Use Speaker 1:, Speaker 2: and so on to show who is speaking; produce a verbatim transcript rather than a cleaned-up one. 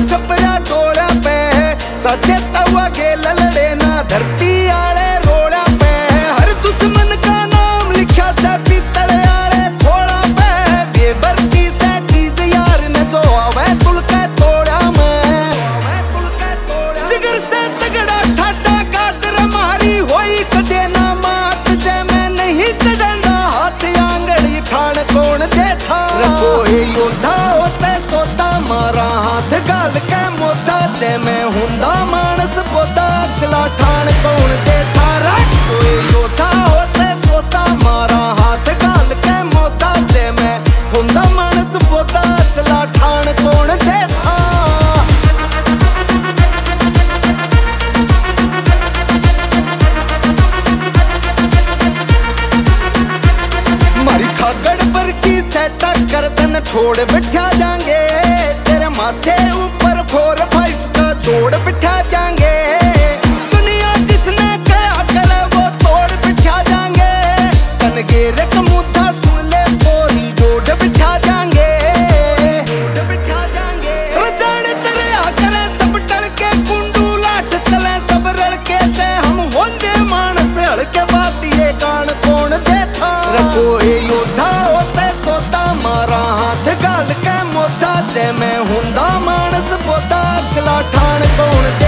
Speaker 1: छपरा टोला पे साडे तवा के ललड़े ना धरती आले रोला पे हर दुश्मन का नाम लिखा से पीतल आले थोड़ा पे बेबरती से चीज यार ने जो आवे तुल के तोड़ा मैं जिगर से तगड़ा ठाटा कातर मारी होई कदे ना मात जे मैं नहीं चढ़ंदा हाथ आंगली ठाण कौन जे था रखो हे योद्धा होते सोता मारा हाथ गाल के मोदा जे मैं हुंदा मानस पोदा अगला ठाण कौन दे थारा कोई योद्धा होते सोता मारा हाथ गाल के मोदा जे मैं हुंदा मानस पोदा अगला ठाण कौन दे था मारी खागड़ पर की सेटा कर दन छोड़ बिठा जाएंगे तेरे माथे ऊपर फोर फाइव का जोड़ बिठा जाएंगे दुनिया जिसने कहा करे वो तोड़ बिठा जाएंगे कनगेरे कमूथा सुन ले पोरी जोड़ बिठा जाएंगे जोड़ बिठा जाएंगे रजाने तेरे आकरे सब टल के कुंडू लाठ चले सब रल के से हम होंगे मानस हड़के बातिए कान कौन दे था रखो ए योद्धा होते सोता मारा हाथ गाल के मोदा जे मैं हुंदा मानस पोदा अगला ठाण कौन